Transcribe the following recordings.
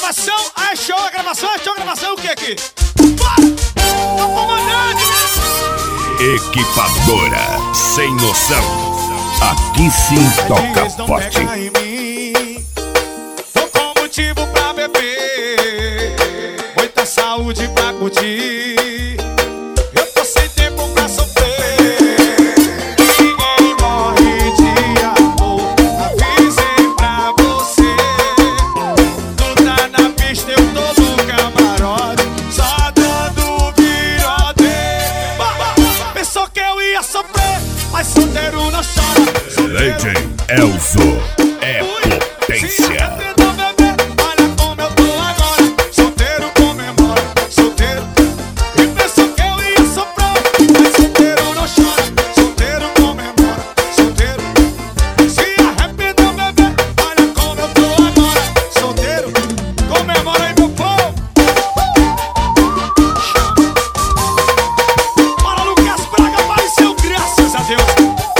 gravação, é show, a gravação, o que aqui? O comandante! Equipadora sem noção. Aqui sim toca forte. Tô com motivo pra beber, muita saúde pra curtir. Eu tô sem tempo pra sofrer. Ninguém morre de amor, avisei pra você. Tu tá na pista, eu tô no camarote, só dando virote. Pensou que eu ia sofrer, mas solteiro não chora. Lady Elzo é potência. Olha como eu tô agora, solteiro comemora, solteiro. E pensou que eu ia soprar, mas solteiro não chora, solteiro comemora, solteiro. Se arrependeu, bebê, olha como eu tô agora, solteiro. Comemora aí, meu povo. Bora, Lucas Braga, apareceu, graças a Deus.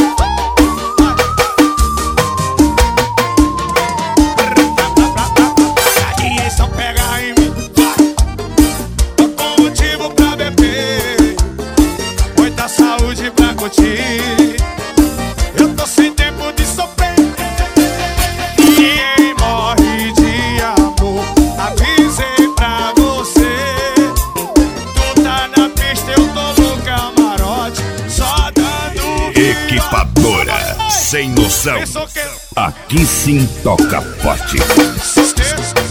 Saúde pra curtir. Eu tô sem tempo de sofrer. Ninguém morre de amor, avisei pra você. Tu tá na pista, eu tô no camarote, só dando Equipadora sem noção. Aqui sim toca forte.